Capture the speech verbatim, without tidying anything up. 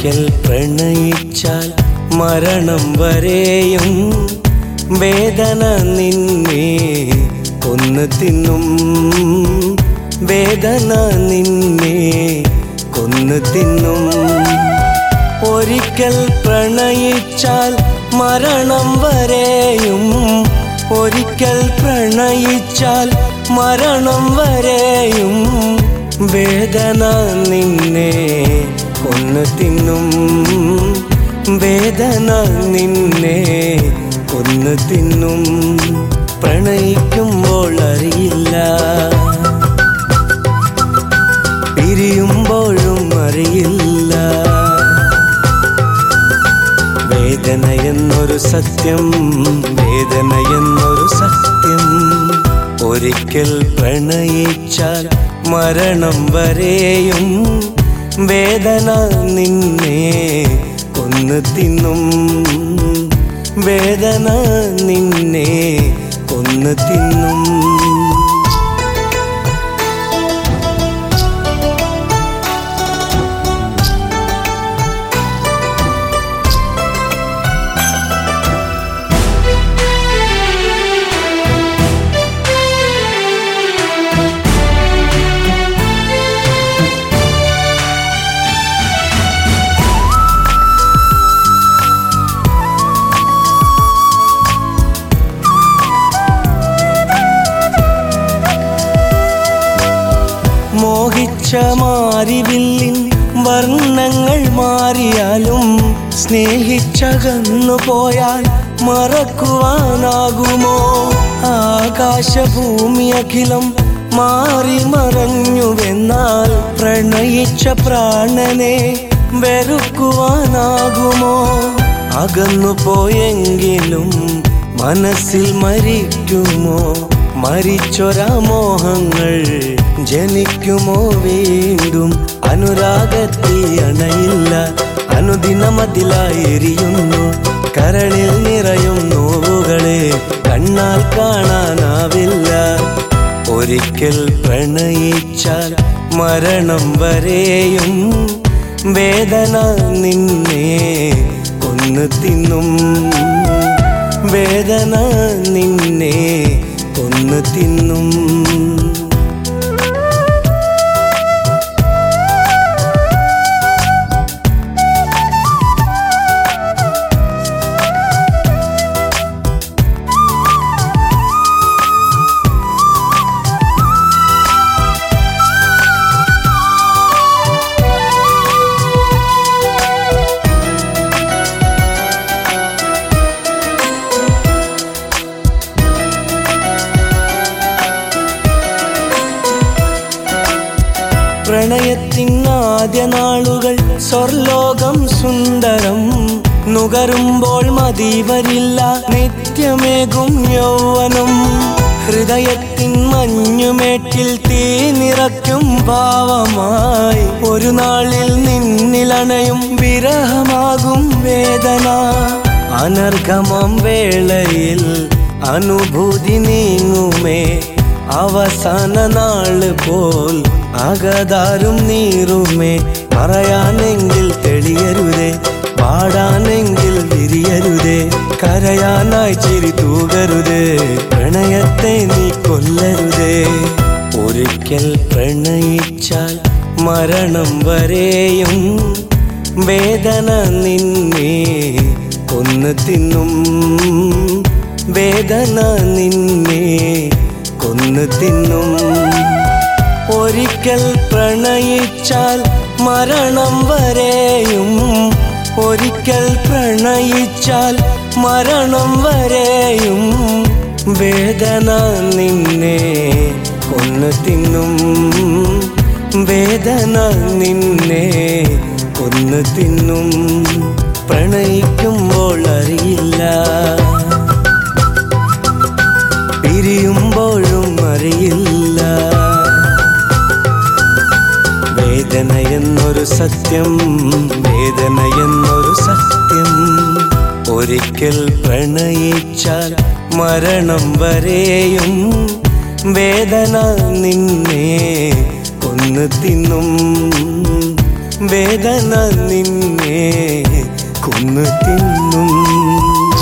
ഒരിക്കൽ പ്രണയിച്ചാൽ മരണം വരെയും വേദന നിന്നെ കൊന്നു തിന്നും, വേദന നിന്നെ കൊന്നു തിന്നും. ഒരിക്കൽ പ്രണയിച്ചാൽ മരണം വരെയും, ഒരിക്കൽ പ്രണയിച്ചാൽ മരണം വരെയും വേദന നിന്നെ കൊന്നു തിന്നും, വേദന നിന്നെ കൊന്നു തിന്നും. പ്രണയിക്കുമ്പോൾ അറിയില്ല, പിരിയുമ്പോഴും അറിയില്ല. വേദന എന്നൊരു സത്യം, വേദന എന്നൊരു സത്യം. ഒരിക്കൽ പ്രണയിച്ചാൽ മരണം വരെയും വേദന നിന്നെ കൊന്നു തിന്നും, വേദന നിന്നെ കൊന്നു തിന്നും. മോഹിച്ച മാരിവില്ലിൻ വർണ്ണങ്ങൾ മാറിയാലും സ്നേഹിച്ചകന്നു പോയാൽ മറക്കുവാനാകുമോ? ആകാശഭൂമി അഖിലം മാറി മറഞ്ഞുവെന്നാൽ പ്രണയിച്ച പ്രാണനെ വെറുക്കുവാനാകുമോ? അകന്നു പോയെങ്കിലും മനസ്സിൽ മരിക്കുമോ? മരിച്ചൊരാ മോഹങ്ങൾ ജനിക്കുമോ വീണ്ടും? അനുരാഗത്തിൽ അണയില്ല, അനുദിനമതിലായി എരിയുന്നു. കരളിൽ നിറയും നോവുകളെ കണ്ണാൽ കാണാനാവില്ല. ഒരിക്കൽ പ്രണയിച്ചാൽ മരണം വരെയും വേദന നിന്നെ കൊന്നു തിന്നും, വേദന നിന്നെ കൊന്നു തിന്നും. പ്രണയത്തിൻ ആദ്യ നാളുകൾ സ്വർലോകം സുന്ദരം. നുകരുമ്പോൾ മതി വരില്ല നിത്യമേകും യൗവനം. ഹൃദയത്തിൻ മഞ്ഞുമേട്ടിൽ തീ നിറയ്ക്കും ഭാവമായി ഒരു നാളിൽ നിന്നിലണയും വിരഹമാകും വേദന. അനർഘമാം വേളയിൽ അനുഭൂതി നീങ്ങുമേ, അവസാന നാള് പോൽ അകതാരും നീറുമേ. പറയാനെങ്കിൽ തെളിയരുതേ, പാടാനെങ്കിൽ വിരിയരുതേ, കരയാനായി ചിരി തൂകരുതേ, പ്രണയത്തെ നീ കൊല്ലരുതേ. ഒരിക്കൽ പ്രണയിച്ചാൽ മരണം വരെയും വേദന നിന്നെ കൊന്നു തിന്നും, വേദന നിന്നെ കൊന്നു തിന്നും. ഒരിക്കൽ പ്രണയിച്ചാൽ മരണം വരെയും, ഒരിക്കൽ പ്രണയിച്ചാൽ മരണം വരെയും വേദന നിന്നെ കൊന്നു തിന്നും, വേദന നിന്നെ കൊന്നു തിന്നും. പ്രണയിക്കുമ്പോൾ അറിയില്ല, പിരിയുമ്പോഴും അറിയില്ല. വേദന എന്നൊരു സത്യം, വേദന എന്നൊരു സത്യം. ഒരിക്കൽ പ്രണയിച്ചാൽ മരണം വരെയും വേദന നിന്നെ കൊന്നു തിന്നും, വേദന നിന്നെ കൊന്നു തിന്നും.